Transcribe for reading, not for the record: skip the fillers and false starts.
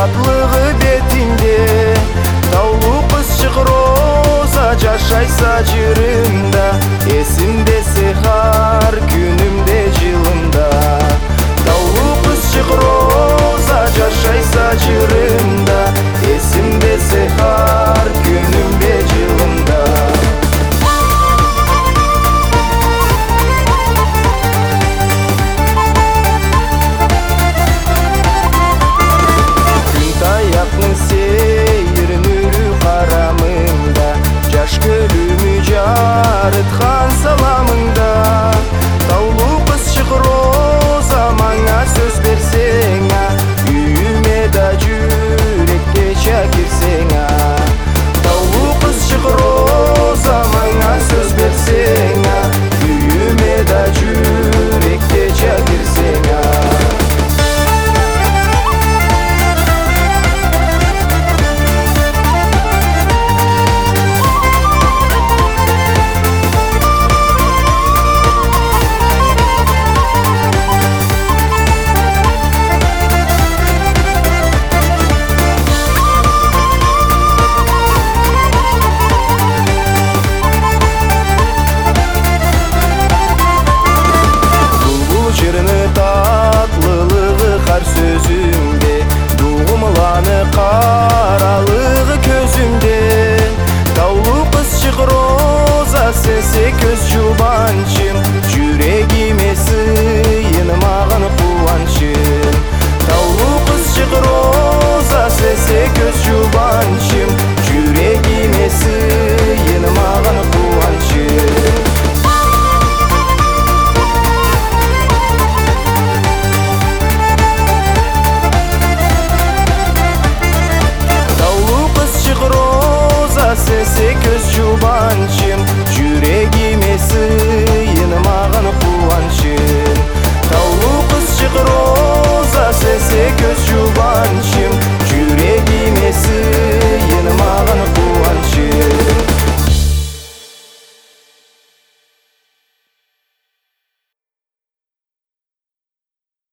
татлығы бетінде. Таулы қызчық роза жашайса жырымда, есімде сехар күнімде жылымда. Таулы қызчық роза жашайса жырымда, есімде сехар күнімде жылымда. Сейір нүрі қарамыңда, жаш көлімі жарытқан саламыңда. Таулы қызчық роза маңа сөз берсеңа, үйіме да жүрекке шәкірсеңа. Таулы қызчық роза маңа сөз берсеңа, үйіме да жүрекке шәкірсеңа. Сөзімде дуғымланы қаралығы көзімде. Таулы қызчық роза сенсе көз жұбаншым, жүрегіме сыйын маған қуаншым. Таулы қызчық роза сенсе көз жұбаншым, жүрегіме сыйын маған қуаншым. Сенсе көз жұбаншым, жүрегіме сыйын маған қуаншым.